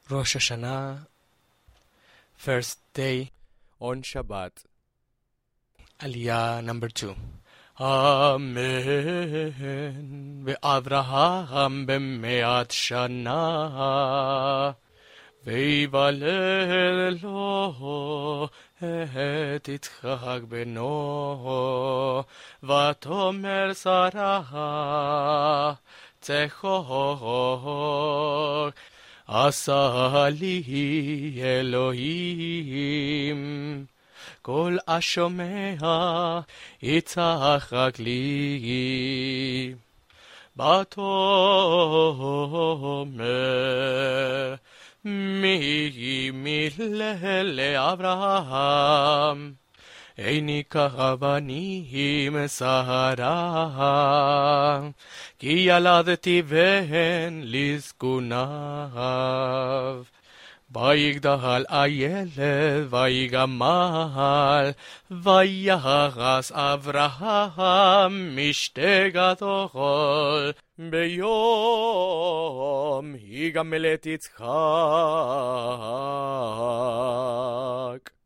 Rosh Hashanah, first day, on Shabbat. Aliyah number 2. Amen. Ve'avraham b'me'at shana. ויבלל לו את יצחק בנו, ותאמר שרה צחוק, עשה לי אלוהים, כל השומע יצחק לי. ותאמר מי מילל לאברהם, איני כבנים שרה, כי ילדתי בן לזקוניו. ויגדל הילד ויגמל, ויחס אברהם משתה גדול, ביום יגמל את יצחק.